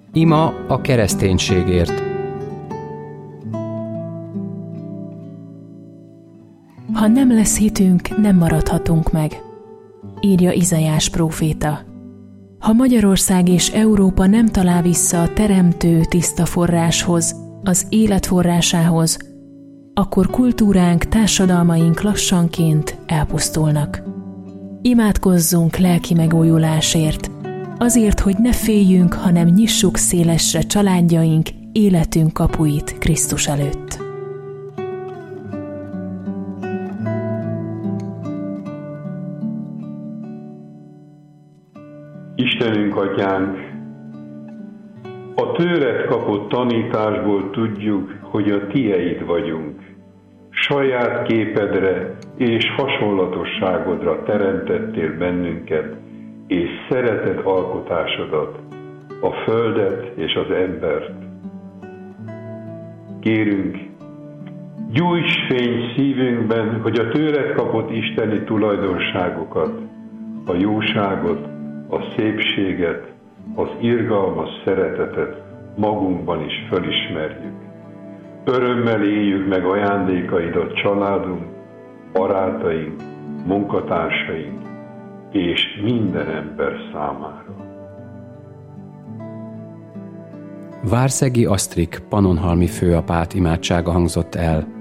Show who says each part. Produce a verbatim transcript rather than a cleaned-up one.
Speaker 1: Ima a kereszténységért.
Speaker 2: Ha nem lesz hitünk, nem maradhatunk meg, írja Izaiás próféta. Ha Magyarország és Európa nem talál vissza a teremtő tiszta forráshoz, az élet forrásához, akkor kultúránk, társadalmaink lassanként elpusztulnak. Imádkozzunk lelki megújulásért, azért, hogy ne féljünk, hanem nyissuk szélesre családjaink, életünk kapuit Krisztus előtt.
Speaker 3: Istenünk, Atyánk, a tőled kapott tanításból tudjuk, hogy a tieid vagyunk. Saját képedre és hasonlatosságodra teremtettél bennünket, és szereted alkotásodat, a földet és az embert. Kérünk, gyújts fény szívünkben, hogy a tőled kapott isteni tulajdonságokat, a jóságot, a szépséget, az irgalmas szeretetet magunkban is felismerjük. Örömmel éljük meg ajándékaidat családunk, barátaink, munkatársaink és minden ember számára.
Speaker 1: Várszegi Asztrik pannonhalmi főapát imádsága hangzott el.